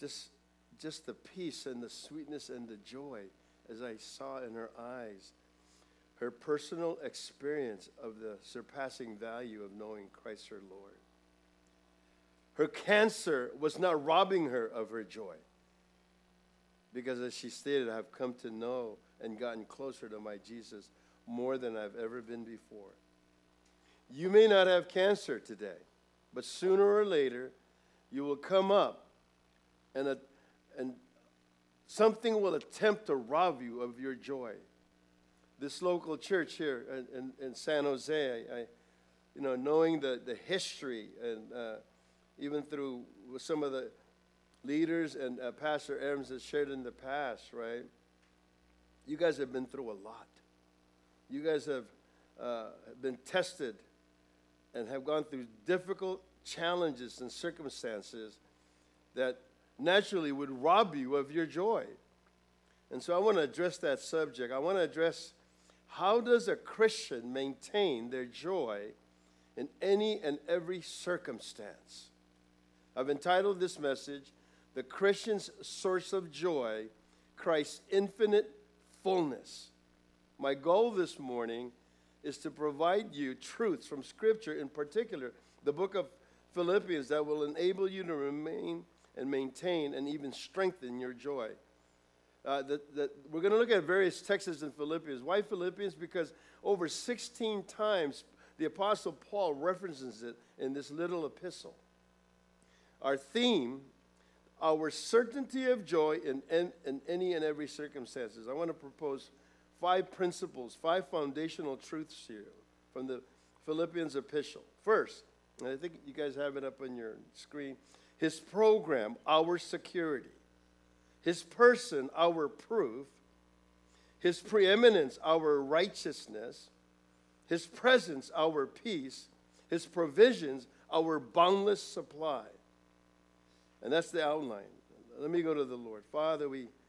just, just the peace and the sweetness and the joy as I saw in her eyes, her personal experience of the surpassing value of knowing Christ her Lord. Her cancer was not robbing her of her joy, because as she stated, I've come to know and gotten closer to my Jesus more than I've ever been before. You may not have cancer today, but sooner or later, you will come up and something will attempt to rob you of your joy. This local church here in San Jose, knowing the history and even through some of the leaders and Pastor Adams has shared in the past, right? You guys have been through a lot. You guys have been tested and have gone through difficult challenges and circumstances that naturally would rob you of your joy. And so I want to address that subject. I want to address, how does a Christian maintain their joy in any and every circumstance? I've entitled this message, The Christian's Source of Joy, Christ's Infinite Fullness. My goal this morning is to provide you truths from Scripture, in particular, the book of Philippians, that will enable you to remain and maintain and even strengthen your joy. We're going to look at various texts in Philippians. Why Philippians? Because over 16 times the Apostle Paul references it in this little epistle. Our theme, our certainty of joy in any and every circumstances. I want to propose 5 principles, 5 foundational truths here from the Philippians epistle. First, and I think you guys have it up on your screen, his program, our security. His person, our proof. His preeminence, our righteousness. His presence, our peace. His provisions, our boundless supply. And that's the outline. Let me go to the Lord. Father,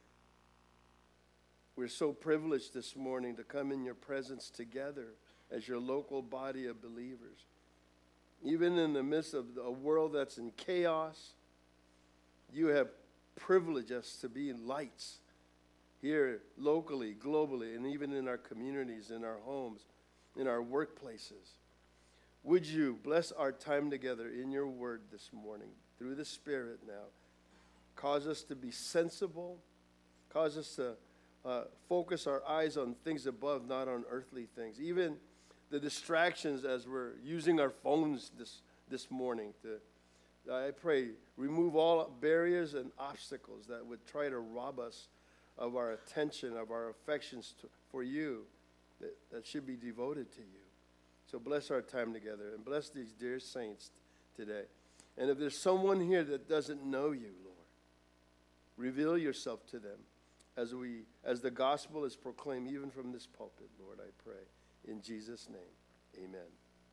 we're so privileged this morning to come in your presence together as your local body of believers. Even in the midst of a world that's in chaos, you have privileged us to be lights here locally, globally, and even in our communities, in our homes, in our workplaces. Would you bless our time together in your word this morning through the Spirit now? Cause us to be sensible. Cause us to focus our eyes on things above, not on earthly things. Even the distractions as we're using our phones this morning. I pray, remove all barriers and obstacles that would try to rob us of our attention, of our affections for you that should be devoted to you. So bless our time together and bless these dear saints today. And if there's someone here that doesn't know you, Lord, reveal yourself to them as the gospel is proclaimed even from this pulpit, Lord, I pray. In Jesus' name, amen.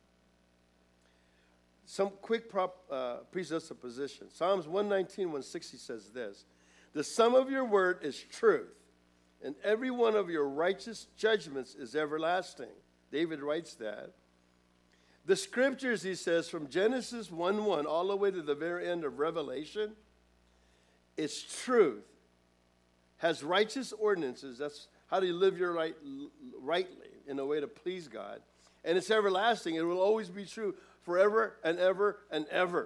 Some quick presupposition. Psalms 119, 160 says this: the sum of your word is truth, and every one of your righteous judgments is everlasting. David writes that. The scriptures, he says, from Genesis 1:1 all the way to the very end of Revelation, it's truth, has righteous ordinances. That's how do you live your life rightly in a way to please God. And it's everlasting. It will always be true forever and ever and ever.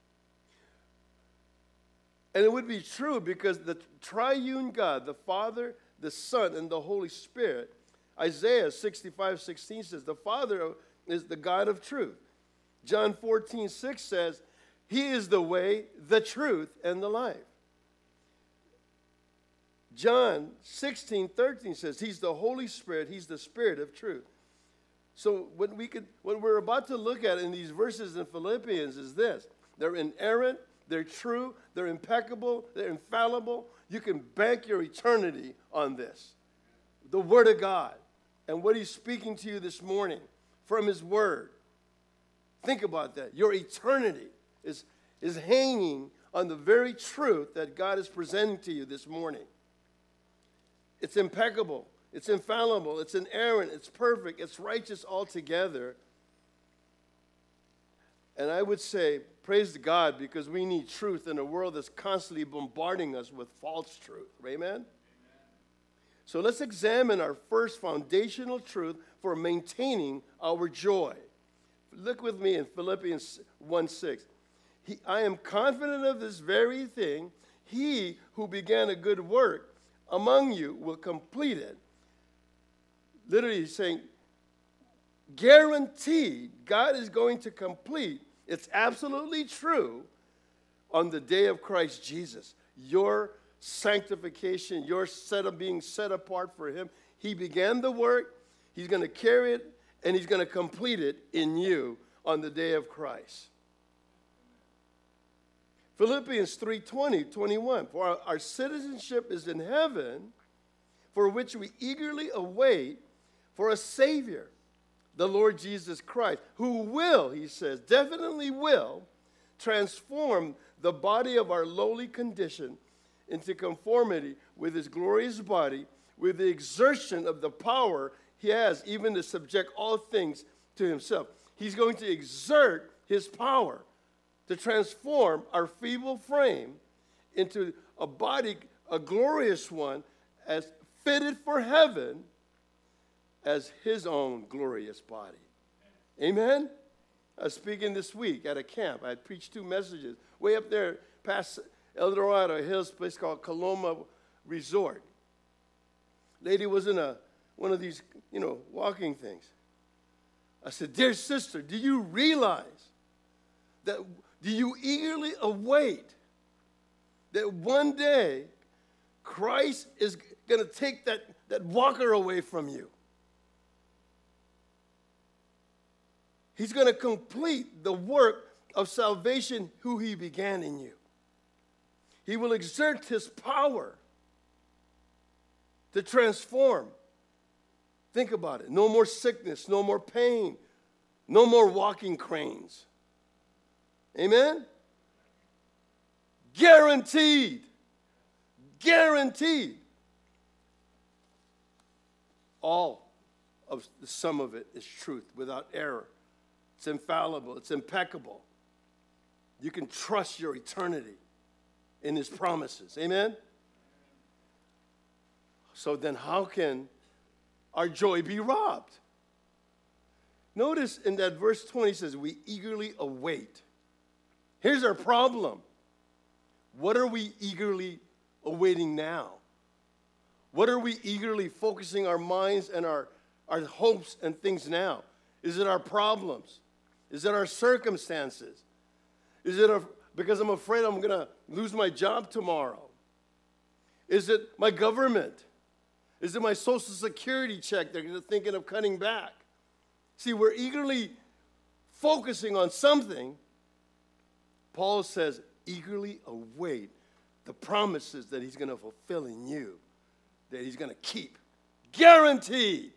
And it would be true because the triune God, the Father, the Son, and the Holy Spirit, Isaiah 65:16 says, the Father is the God of truth. John 14:6 says, he is the way, the truth, and the life. John 16:13 says, he's the Holy Spirit, he's the Spirit of truth. So what we're about to look at in these verses in Philippians is this: they're inerrant, they're true, they're impeccable, they're infallible. You can bank your eternity on this. The Word of God and what he's speaking to you this morning from his Word. Think about that. Your eternity is hanging on the very truth that God is presenting to you this morning. It's impeccable. It's infallible. It's inerrant. It's perfect. It's righteous altogether. And I would say Praise God, because we need truth in a world that's constantly bombarding us with false truth. Amen? So let's examine our first foundational truth for maintaining our joy. Look with me in Philippians 1:6. I am confident of this very thing. He who began a good work among you will complete it. Literally he's saying, guaranteed, God is going to complete. It's absolutely true on the day of Christ Jesus. Your sanctification, your being set apart for him. He began the work. He's going to carry it, and he's going to complete it in you on the day of Christ. Philippians 3:20-21. For our citizenship is in heaven, for which we eagerly await for a Savior, the Lord Jesus Christ, who will, he says, definitely will transform the body of our lowly condition into conformity with his glorious body, with the exertion of the power he has even to subject all things to himself. He's going to exert his power to transform our feeble frame into a body, a glorious one, as fitted for heaven as his own glorious body. Amen? I was speaking this week at a camp. I had preached 2 messages way up there past El Dorado Hills, place called Coloma Resort. Lady was in one of these, walking things. I said, dear sister, do you realize that, do you eagerly await that one day Christ is going to take that walker away from you? He's going to complete the work of salvation who he began in you. He will exert his power to transform. Think about it. No more sickness, no more pain, no more walking cranes. Amen? Guaranteed. Guaranteed. All of the sum of it is truth without error. It's infallible. It's impeccable. You can trust your eternity in his promises. Amen? So then how can our joy be robbed? Notice in that verse 20 it says, we eagerly await. Here's our problem. What are we eagerly awaiting now? What are we eagerly focusing our minds and our hopes and things now? Is it our problems? Is it our circumstances? Is it because I'm afraid I'm going to lose my job tomorrow? Is it my government? Is it my Social Security check they're thinking of cutting back? See, we're eagerly focusing on something. Paul says, eagerly await the promises that he's going to fulfill in you, that he's going to keep. Guaranteed.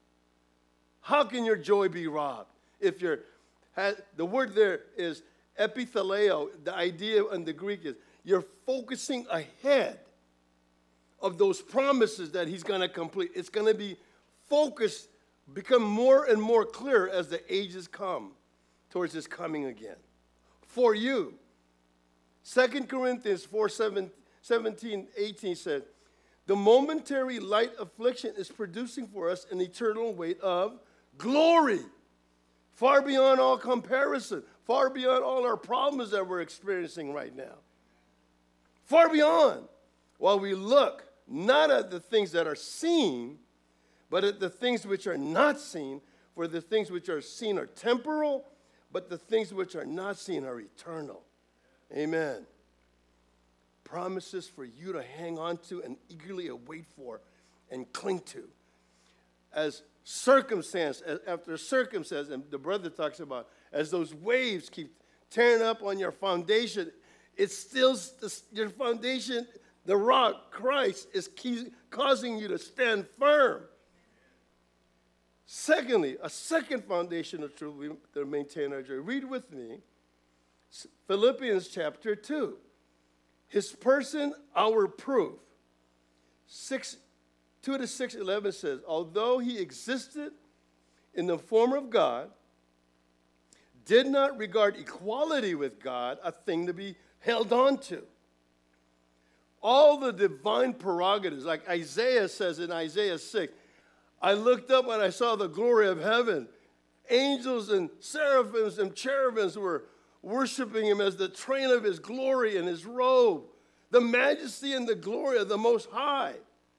How can your joy be robbed? If the word there is epithaleo. The idea in the Greek is you're focusing ahead of those promises that he's going to complete. It's going to be focused, become more and more clear as the ages come towards his coming again. For you. 2 Corinthians 4:17-18 says, the momentary light affliction is producing for us an eternal weight of glory, far beyond all comparison, far beyond all our problems that we're experiencing right now. Far beyond. While we look not at the things that are seen, but at the things which are not seen, for the things which are seen are temporal, but the things which are not seen are eternal. Amen. Promises for you to hang on to and eagerly await for and cling to. As circumstance, after circumstance, and the brother talks about, as those waves keep tearing up on your foundation, it's still your foundation, the rock, Christ, is causing you to stand firm. Secondly, a second foundation of truth to maintain our joy. Read with me Philippians chapter 2. His person, our proof. 2-6:11 says, although he existed in the form of God, did not regard equality with God a thing to be held on to. All the divine prerogatives, like Isaiah says in Isaiah 6, I looked up and I saw the glory of heaven. Angels and seraphims and cherubims were worshiping him as the train of his glory and his robe, the majesty and the glory of the Most High.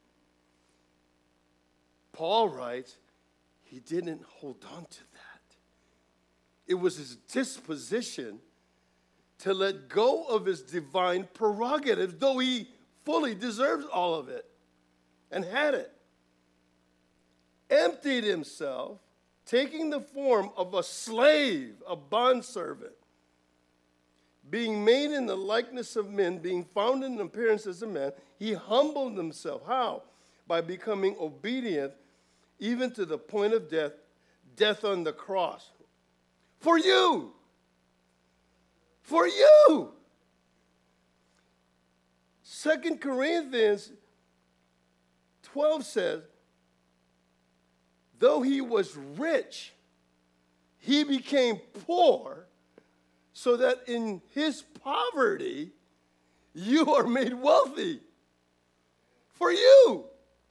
Paul writes, he didn't hold on to that. It was his disposition to let go of his divine prerogative, though he fully deserves all of it and had it. Emptied himself, taking the form of a slave, a bondservant, being made in the likeness of men, being found in appearance as a man, he humbled himself. How? By becoming obedient even to the point of death, death on the cross. For you. For you. 2 Corinthians 12 says, though he was rich, he became poor, so that in his poverty you are made wealthy. For you.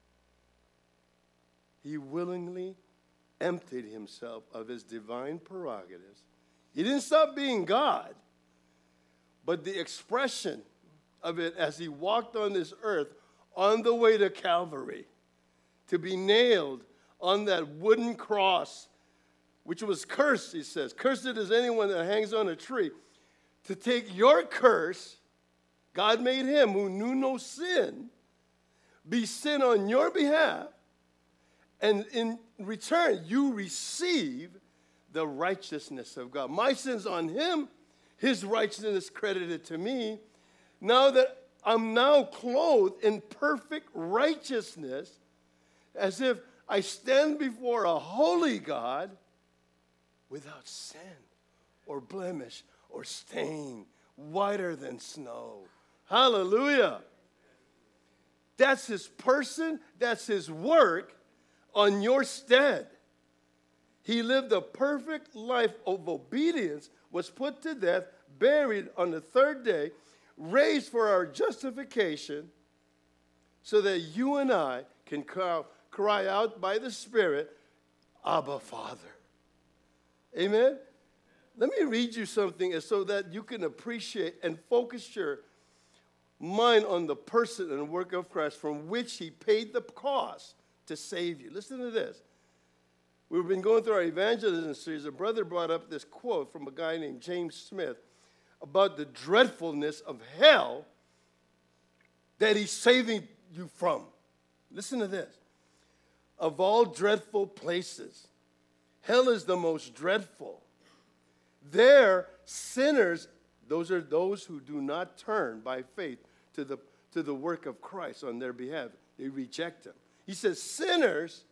He willingly emptied himself of his divine prerogatives. He didn't stop being God, but the expression of it as he walked on this earth on the way to Calvary, to be nailed on that wooden cross, which was cursed, he says. Cursed is anyone that hangs on a tree. To take your curse, God made him who knew no sin, be sin on your behalf, and in return, you receive the righteousness of God. My sin's on him, his righteousness credited to me. Now that I'm now clothed in perfect righteousness, as if I stand before a holy God without sin or blemish or stain, whiter than snow. Hallelujah. That's his person, that's his work on your stead. He lived a perfect life of obedience, was put to death, buried on the third day, raised for our justification, so that you and I can cry out by the Spirit, Abba, Father. Amen? Let me read you something so that you can appreciate and focus your mind on the person and work of Christ from which he paid the cost to save you. Listen to this. We've been going through our evangelism series. A brother brought up this quote from a guy named James Smith about the dreadfulness of hell that he's saving you from. Listen to this. Of all dreadful places, hell is the most dreadful. There, sinners, those are those who do not turn by faith to the work of Christ on their behalf. They reject him. He says, sinners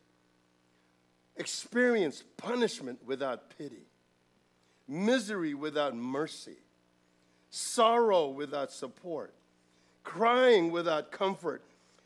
experience punishment without pity, misery without mercy, sorrow without support, crying without comfort,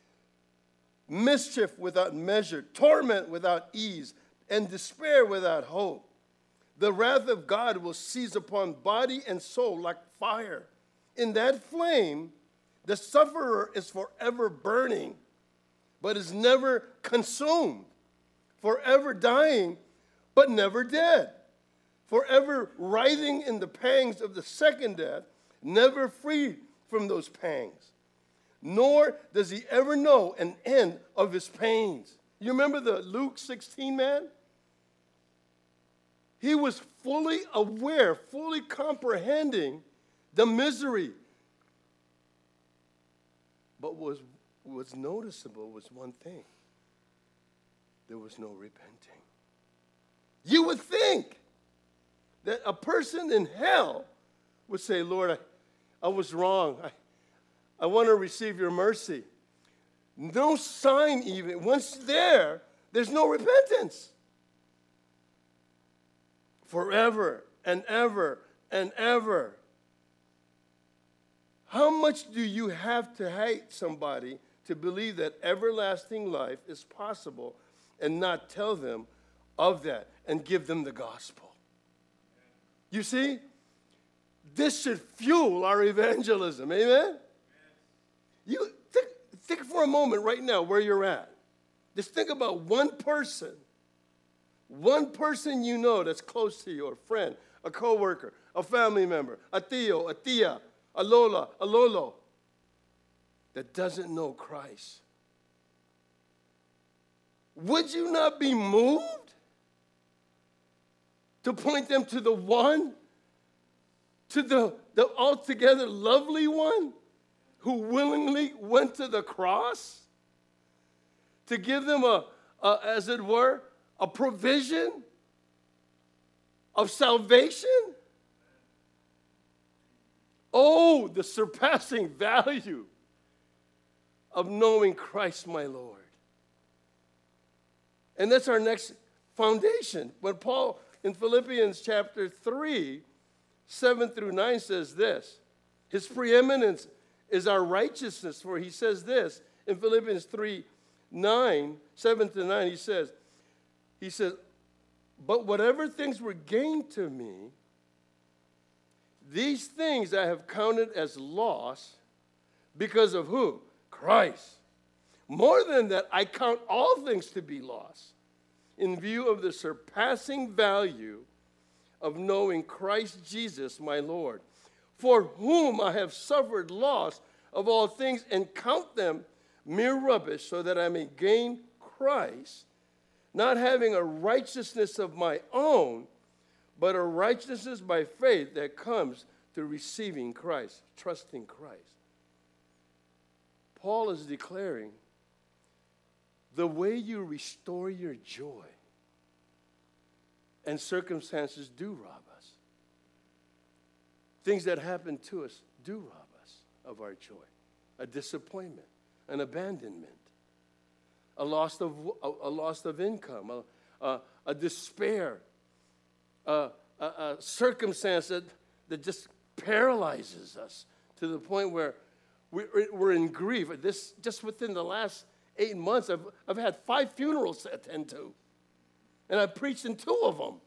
mischief without measure, torment without ease, and despair without hope. The wrath of God will seize upon body and soul like fire. In that flame, the sufferer is forever burning, but is never consumed, forever dying, but never dead, forever writhing in the pangs of the second death, never free from those pangs, nor does he ever know an end of his pains. You remember the Luke 16 man? He was fully aware, fully comprehending the misery. But what was noticeable was one thing. There was no repenting. You would think that a person in hell would say, Lord, I was wrong. I want to receive your mercy. No sign even. Once there's no repentance. Forever and ever and ever. How much do you have to hate somebody to believe that everlasting life is possible and not tell them of that and give them the gospel? You see, this should fuel our evangelism. Amen? You think for a moment right now where you're at. Just think about one person you know that's close to you, a friend, a coworker, a family member, a tío, a tía, a lola, a lolo, that doesn't know Christ. Would you not be moved to point them to the one, to the altogether lovely one who willingly went to the cross to give them as it were, a provision of salvation? Oh, the surpassing value of knowing Christ my Lord. And that's our next foundation. When Paul in Philippians chapter 3, 7 through 9 says this, his preeminence is our righteousness, for he says this in Philippians 3, 9, 7 to 9, he says, but whatever things were gained to me, these things I have counted as loss because of who? Christ. More than that, I count all things to be loss in view of the surpassing value of knowing Christ Jesus my Lord, for whom I have suffered loss of all things and count them mere rubbish, so that I may gain Christ, not having a righteousness of my own, but a righteousness by faith that comes through receiving Christ, trusting Christ. Paul is declaring the way you restore your joy, and circumstances do rob us. Things that happen to us do rob us of our joy. A disappointment, an abandonment, a loss of income, a despair, a circumstance that just paralyzes us to the point where we're in grief. This just within the last 8 months, I've had 5 funerals to attend to, and I've preached in 2 of them.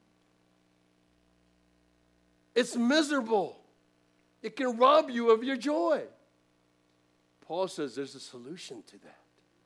It's miserable. It can rob you of your joy. Paul says there's a solution to that.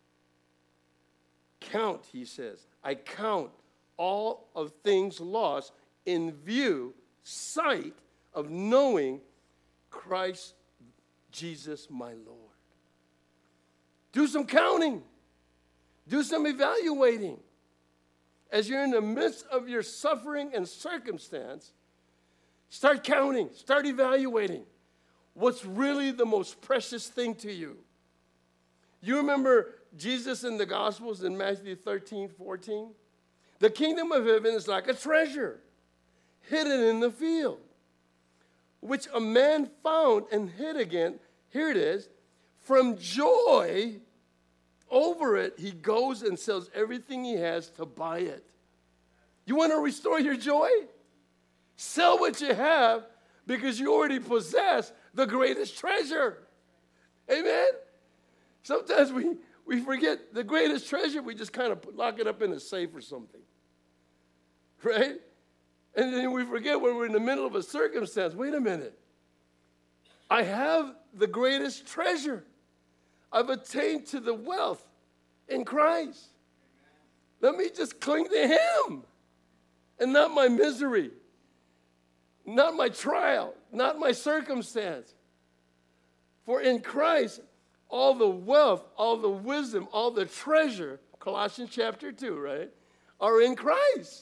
Count, he says, I count all of things lost in view, sight of knowing Christ Jesus my Lord. Do some counting. Do some evaluating. As you're in the midst of your suffering and circumstance, start counting, start evaluating. What's really the most precious thing to you? You remember Jesus in the Gospels in Matthew 13, 14? The kingdom of heaven is like a treasure hidden in the field, which a man found and hid again. Here it is. From joy over it, he goes and sells everything he has to buy it. You want to restore your joy? Sell what you have, because you already possess the greatest treasure. Amen? Sometimes we forget the greatest treasure. We just kind of lock it up in a safe or something. Right? And then we forget when we're in the middle of a circumstance. Wait a minute. I have the greatest treasure. I've attained to the wealth in Christ. Let me just cling to him and not my misery, not my trial, not my circumstance. For in Christ, all the wealth, all the wisdom, all the treasure, Colossians chapter 2, right, are in Christ.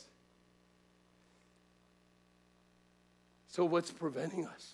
So what's preventing us?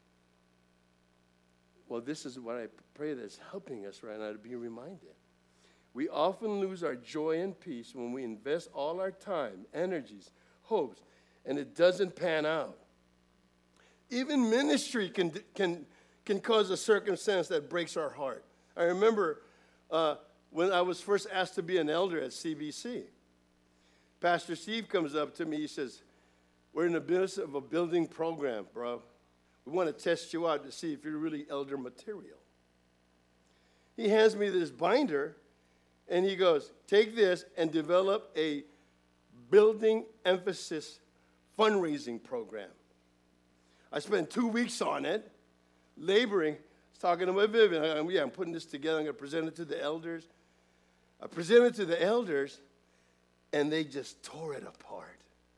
Well, this is what I pray that's helping us right now to be reminded. We often lose our joy and peace when we invest all our time, energies, hopes, and it doesn't pan out. Even ministry can cause a circumstance that breaks our heart. I remember when I was first asked to be an elder at CBC. Pastor Steve comes up to me, he says, we're in the business of a building program, bro. We want to test you out to see if you're really elder material. He hands me this binder, and he goes, take this and develop a building emphasis fundraising program. I spent 2 weeks on it, laboring. I was talking to my Vivian. I'm putting this together. I'm going to present it to the elders. I presented it to the elders, and they just tore it apart.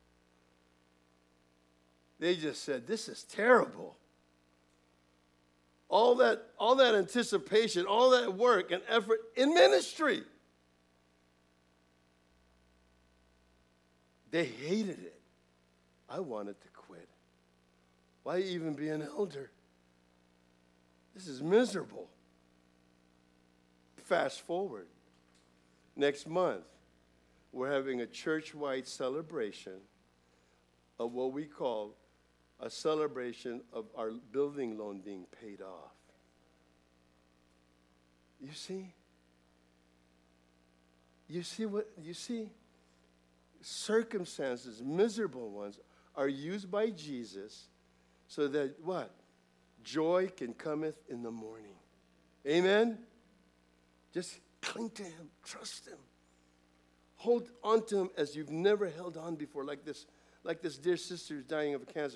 They just said, this is terrible. All that anticipation, all that work and effort in ministry. They hated it. I wanted to quit. Why even be an elder? This is miserable. Fast forward. Next month, we're having a church-wide celebration of what we call a celebration of our building loan being paid off. You see? You see? Circumstances, miserable ones, are used by Jesus so that what? Joy can cometh in the morning. Amen? Just cling to him. Trust him. Hold on to him as you've never held on before, like this dear sister who's dying of cancer.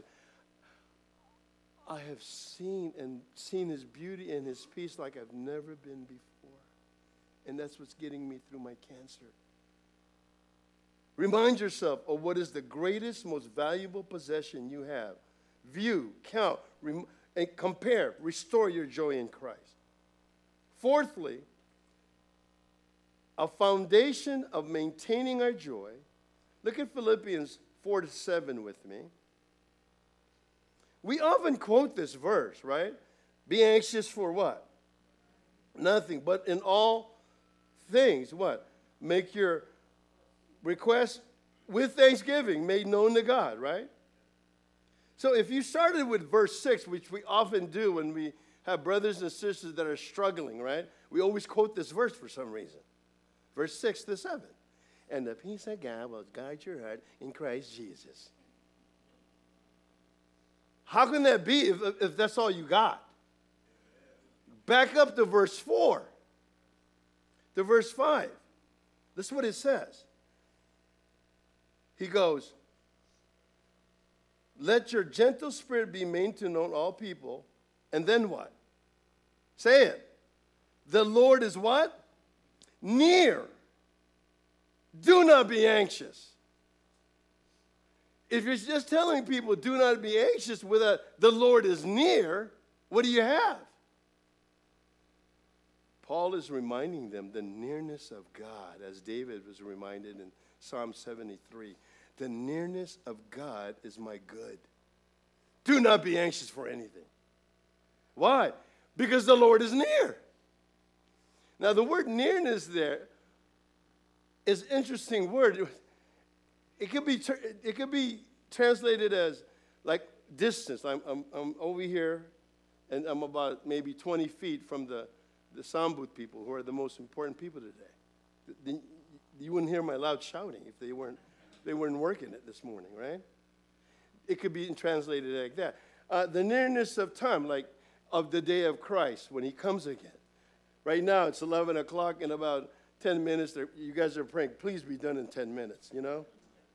I have seen his beauty and his peace like I've never been before. And that's what's getting me through my cancer. Remind yourself of what is the greatest, most valuable possession you have. View, count, and compare. Restore your joy in Christ. Fourthly, a foundation of maintaining our joy. Look at Philippians 4-7 with me. We often quote this verse, right? Be anxious for what? Nothing. But in all things, what? Make your requests with thanksgiving made known to God, right? So if you started with verse 6, which we often do when we have brothers and sisters that are struggling, right? We always quote this verse for some reason. Verse 6-7. And the peace of God will guide your heart in Christ Jesus. How can that be if that's all you got? Back up to verse 4. To verse 5. This is what it says. He goes, let your gentle spirit be made to know all people. And then what? Say it. The Lord is what? Near. Do not be anxious. If you're just telling people do not be anxious without the Lord is near, what do you have? Paul is reminding them the nearness of God, as David was reminded in Psalm 73. The nearness of God is my good. Do not be anxious for anything. Why? Because the Lord is near. Now, the word nearness there is an interesting word. It could be translated as like distance. I'm over here, and I'm about maybe 20 feet from the sound booth people, who are the most important people today. You wouldn't hear my loud shouting if they weren't working it this morning, right? It could be translated like that. The nearness of time, like of the day of Christ when he comes again. Right now, it's 11 o'clock. In about 10 minutes, you guys are praying, please be done in 10 minutes, you know?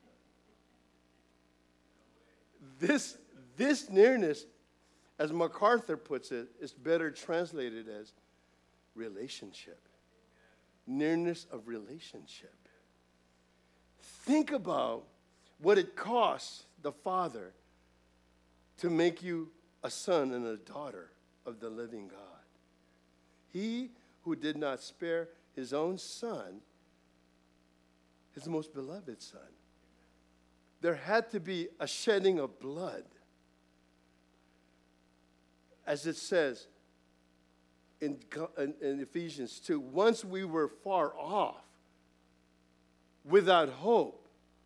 This nearness, as MacArthur puts it, is better translated as relationship. Nearness of relationship. Think about what it costs the Father to make you a son and a daughter of the living God. He who did not spare his own son, his most beloved son. There had to be a shedding of blood. As it says in Ephesians 2, once we were far off, without hope,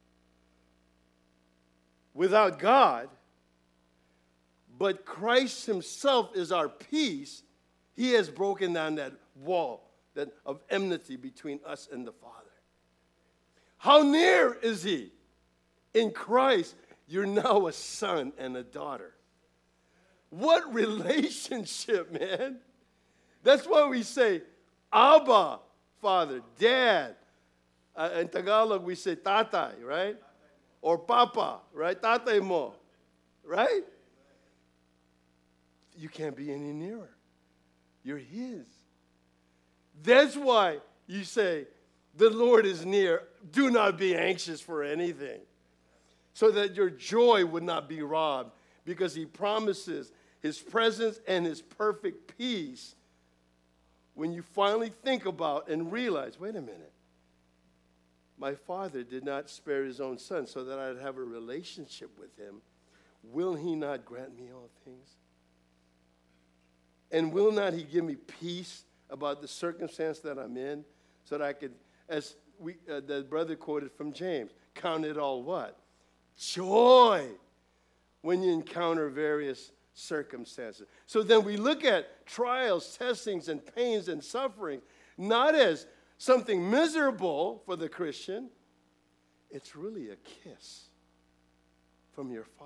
without God, but Christ himself is our peace. He has broken down that wall of enmity between us and the Father. How near is he? In Christ, you're now a son and a daughter. What relationship, man. That's why we say, Abba, Father, Dad. In Tagalog, we say tatay, right? or papa, right? Tatay mo, right? You can't be any nearer. You're his. That's why you say, the Lord is near. Do not be anxious for anything, so that your joy would not be robbed, because he promises his presence and his perfect peace when you finally think about and realize, wait a minute, my Father did not spare his own son so that I'd have a relationship with him. Will he not grant me all things? And will not he give me peace about the circumstance that I'm in, so that I could, as the brother quoted from James, count it all what? Joy when you encounter various circumstances. So then we look at trials, testings, and pains and suffering not as something miserable for the Christian. It's really a kiss from your Father.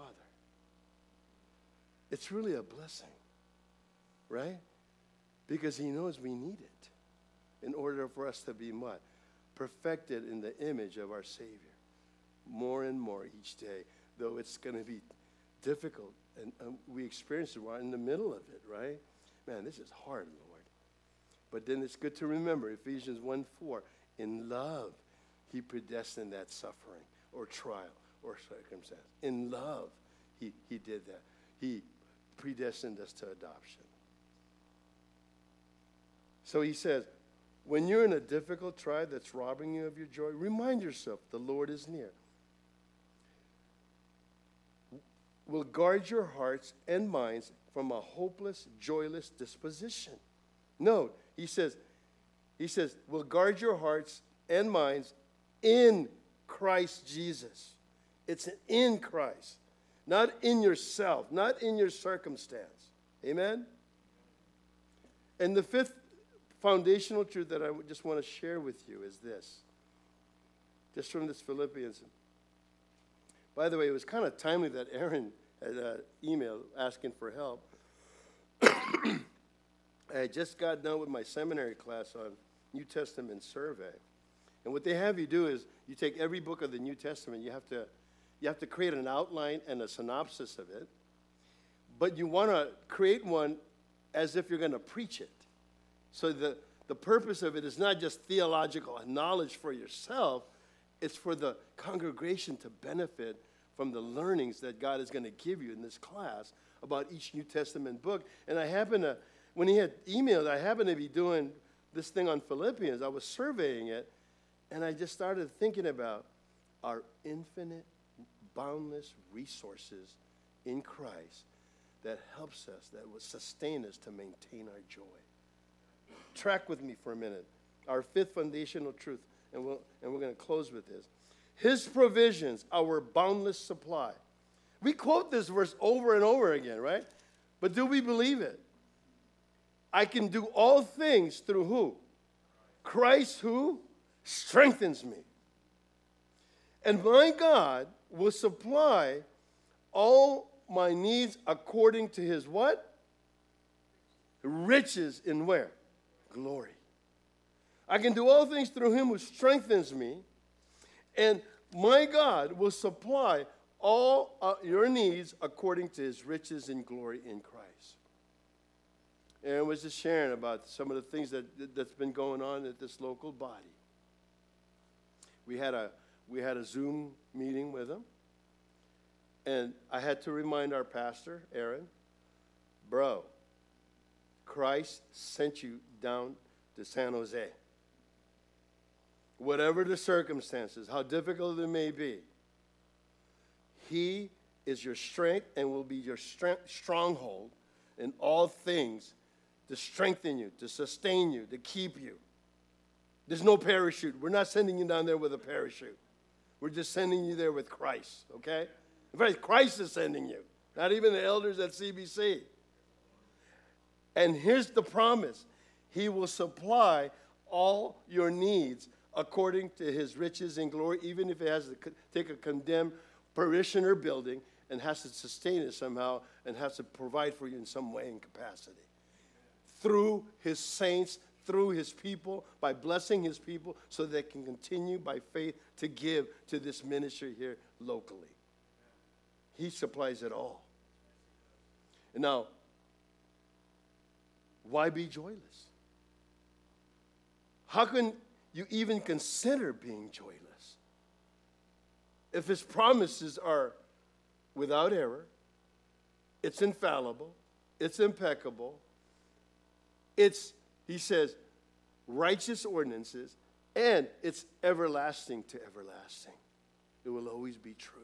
It's really a blessing, right? Because he knows we need it in order for us to be what? Perfected in the image of our Savior. More and more each day, though it's going to be difficult. And we experience it right in the middle of it, right? Man, this is hard, Lord. But then it's good to remember Ephesians 1:4. In love, he predestined that suffering or trial or circumstance. In love, he did that. He predestined us to adoption. So he says, when you're in a difficult trial that's robbing you of your joy, remind yourself the Lord is near. Will guard your hearts and minds from a hopeless, joyless disposition. Note, he says, will guard your hearts and minds in Christ Jesus. It's in Christ, not in yourself, not in your circumstance. Amen? And the fifth foundational truth that I just want to share with you is this. Just from this Philippians. By the way, it was kind of timely that Aaron had an email asking for help. I had just got done with my seminary class on New Testament survey. And what they have you do is you take every book of the New Testament, you have to create an outline and a synopsis of it. But you want to create one as if you're going to preach it. So the purpose of it is not just theological knowledge for yourself, it's for the congregation to benefit from the learnings that God is going to give you in this class about each New Testament book. And when he had emailed, I happened to be doing this thing on Philippians. I was surveying it, and I just started thinking about our infinite, boundless resources in Christ that helps us, that will sustain us to maintain our joy. Track with me for a minute. Our fifth foundational truth, and we're going to close with this. His provisions, our boundless supply. We quote this verse over and over again, right? But do we believe it? I can do all things through who? Christ who strengthens me. And my God will supply all my needs according to his what? Riches in where? Glory. I can do all things through him who strengthens me. And my God will supply all your needs according to his riches and glory in Christ. And I was just sharing about some of the things that's been going on at this local body. We had a Zoom meeting with them. And I had to remind our pastor, Aaron, bro, Christ sent you down to San Jose. Whatever the circumstances, how difficult it may be, he is your strength and will be your stronghold in all things to strengthen you, to sustain you, to keep you. There's no parachute. We're not sending you down there with a parachute. We're just sending you there with Christ, okay? In fact, Christ is sending you, not even the elders at CBC. And here's the promise. He will supply all your needs according to his riches and glory, even if it has to take a condemned parishioner building and has to sustain it somehow and has to provide for you in some way and capacity. Through his saints, through his people, by blessing his people, so they can continue by faith to give to this ministry here locally. He supplies it all. And now, why be joyless? How can you even consider being joyless? If his promises are without error, it's infallible, it's impeccable, it's, he says, righteous ordinances, and it's everlasting to everlasting. It will always be true.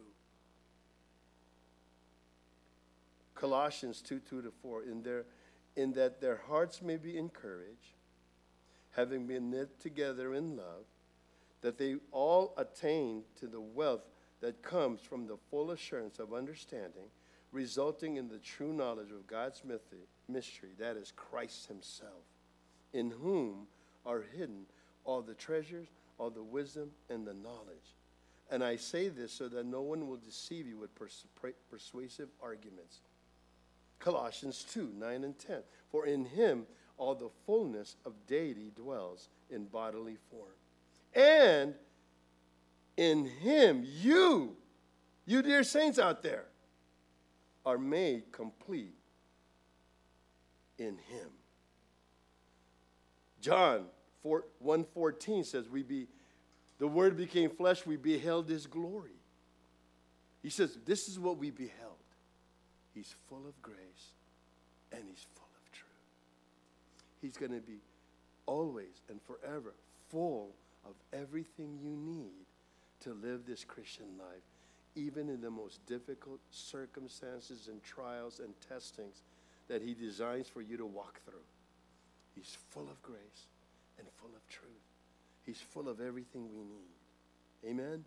Colossians 2:2-4, in that their hearts may be encouraged, having been knit together in love, that they all attain to the wealth that comes from the full assurance of understanding, resulting in the true knowledge of God's mystery, that is Christ himself, in whom are hidden all the treasures, all the wisdom, and the knowledge. And I say this so that no one will deceive you with persuasive arguments. Colossians 2:9-10. For in him all the fullness of deity dwells in bodily form. And in him you dear saints out there, are made complete in him. John 1:14 says, the word became flesh, we beheld his glory. He says, this is what we beheld. He's full of grace and he's full of truth. He's going to be always and forever full of everything you need to live this Christian life, even in the most difficult circumstances and trials and testings that he designs for you to walk through. He's full of grace and full of truth. He's full of everything we need. Amen?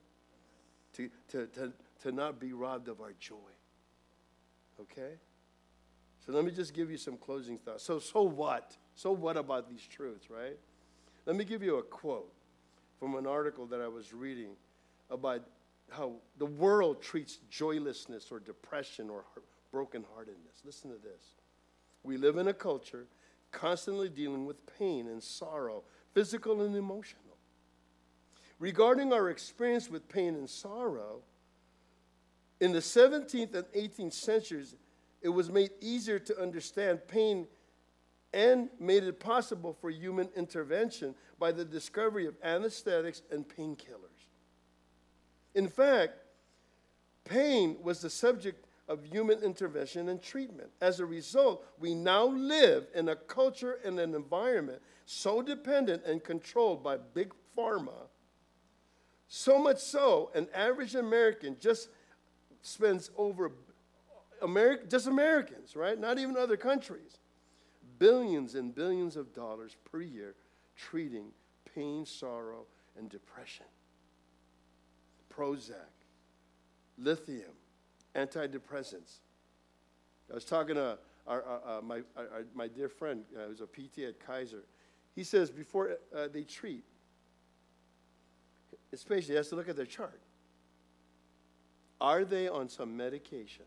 To not be robbed of our joy. Okay? So let me just give you some closing thoughts. So what? So what about these truths, right? Let me give you a quote from an article that I was reading about how the world treats joylessness or depression or brokenheartedness. Listen to this. We live in a culture constantly dealing with pain and sorrow, physical and emotional. Regarding our experience with pain and sorrow, in the 17th and 18th centuries, it was made easier to understand pain and made it possible for human intervention by the discovery of anesthetics and painkillers. In fact, pain was the subject of human intervention and treatment. As a result, we now live in a culture and an environment so dependent and controlled by big pharma, so much so an average American just spends over, just Americans, right? Not even other countries, billions and billions of dollars per year treating pain, sorrow, and depression. Prozac, lithium, antidepressants. I was talking to my dear friend who's a PT at Kaiser. He says before they treat, especially he has to look at their chart. Are they on some medication?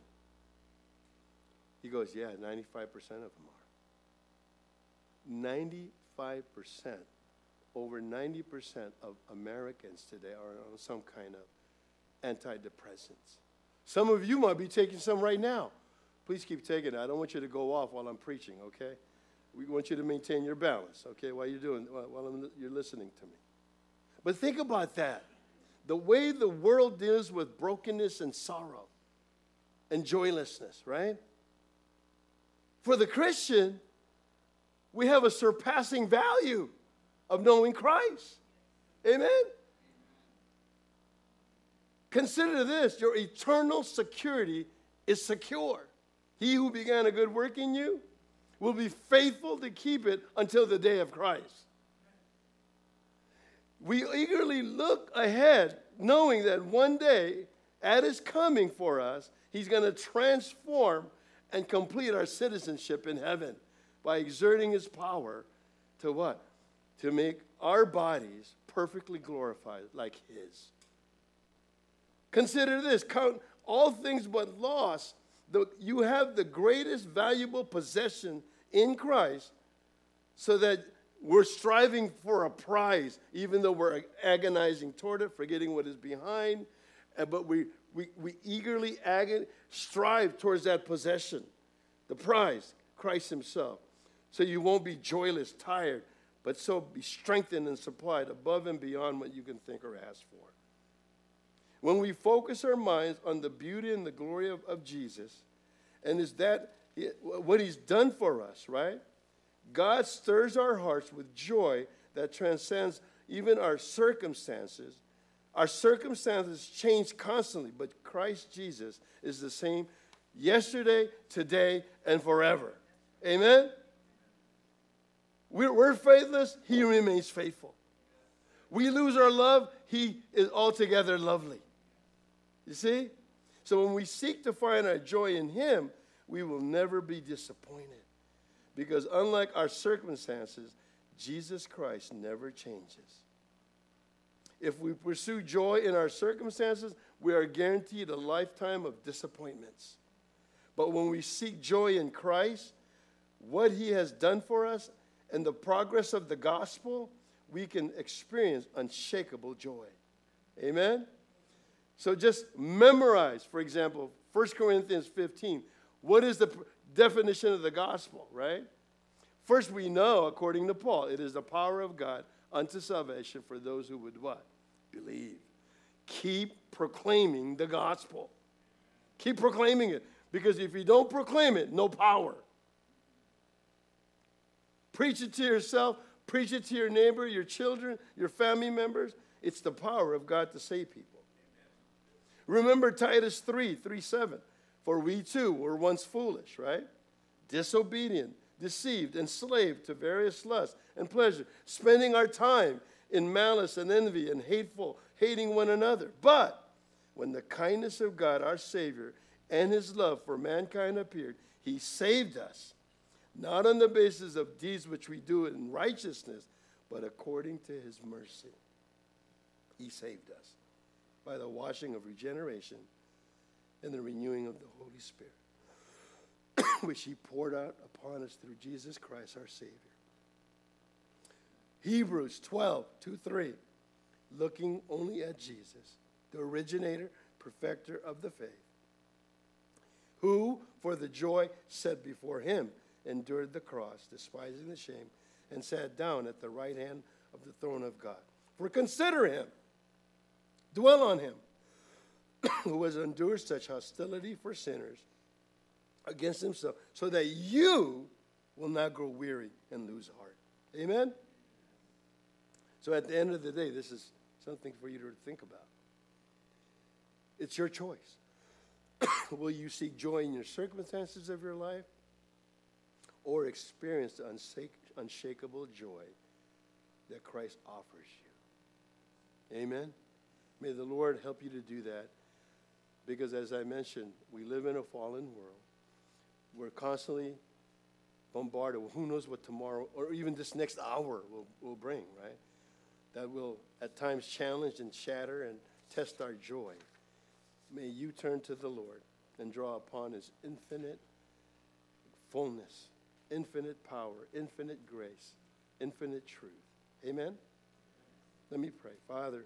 He goes, yeah, 95% of them are. 95%, over 90% of Americans today are on some kind of antidepressants. Some of you might be taking some right now. Please keep taking it. I don't want you to go off while I'm preaching, okay? We want you to maintain your balance, okay, while you're listening to me. But think about that. The way the world deals with brokenness and sorrow and joylessness, right? For the Christian, we have a surpassing value of knowing Christ. Amen? Consider this, your eternal security is secure. He who began a good work in you will be faithful to keep it until the day of Christ. We eagerly look ahead, knowing that one day, at his coming for us, he's going to transform and complete our citizenship in heaven by exerting his power to what? To make our bodies perfectly glorified like his. Consider this, count all things but loss. You have the greatest valuable possession in Christ so that We're striving for a prize, even though we're agonizing toward it, forgetting what is behind. But we eagerly strive towards that possession, the prize, Christ himself. So you won't be joyless, tired, but so be strengthened and supplied above and beyond what you can think or ask for. When we focus our minds on the beauty and the glory of Jesus, and is that what he's done for us, right? God stirs our hearts with joy that transcends even our circumstances. Our circumstances change constantly, but Christ Jesus is the same yesterday, today, and forever. Amen? We're faithless, he remains faithful. We lose our love, he is altogether lovely. You see? So when we seek to find our joy in him, we will never be disappointed. Because unlike our circumstances, Jesus Christ never changes. If we pursue joy in our circumstances, we are guaranteed a lifetime of disappointments. But when we seek joy in Christ, what he has done for us, and the progress of the gospel, we can experience unshakable joy. Amen? So just memorize, for example, 1 Corinthians 15. What is the definition of the gospel, right? First, we know, according to Paul, it is the power of God unto salvation for those who would what? Believe. Keep proclaiming the gospel. Keep proclaiming it. Because if you don't proclaim it, no power. Preach it to yourself. Preach it to your neighbor, your children, your family members. It's the power of God to save people. Remember Titus 3:7. For we too were once foolish, right? Disobedient, deceived, enslaved to various lusts and pleasures, spending our time in malice and envy and hating one another. But when the kindness of God, our Savior, and his love for mankind appeared, he saved us, not on the basis of deeds which we do in righteousness, but according to his mercy. He saved us by the washing of regeneration and the renewing of the Holy Spirit, which he poured out upon us through Jesus Christ, our Savior. Hebrews 12:2-3, looking only at Jesus, the originator, perfecter of the faith, who, for the joy set before him, endured the cross, despising the shame, and sat down at the right hand of the throne of God. For consider him, dwell on him, who has endured such hostility for sinners against himself, so that you will not grow weary and lose heart. Amen? So at the end of the day, this is something for you to think about. It's your choice. Will you seek joy in your circumstances of your life, or experience the unshakable joy that Christ offers you? Amen? May the Lord help you to do that. Because as I mentioned, we live in a fallen world. We're constantly bombarded. Well, who knows what tomorrow or even this next hour will bring, right? That will at times challenge and shatter and test our joy. May you turn to the Lord and draw upon his infinite fullness, infinite power, infinite grace, infinite truth. Amen? Let me pray. Father,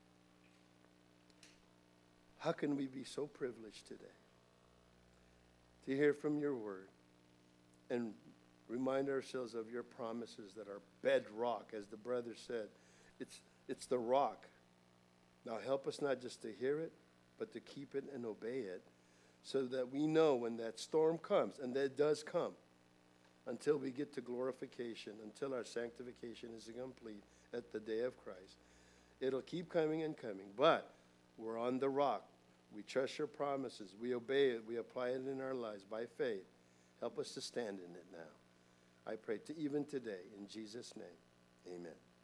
how can we be so privileged today to hear from your word and remind ourselves of your promises that are bedrock, as the brother said. It's the rock. Now help us not just to hear it, but to keep it and obey it, so that we know when that storm comes, and that does come, until we get to glorification, until our sanctification is complete at the day of Christ. It'll keep coming and coming, but we're on the rock. We trust your promises. We obey it. We apply it in our lives by faith. Help us to stand in it now. I pray to even today, in Jesus' name, amen.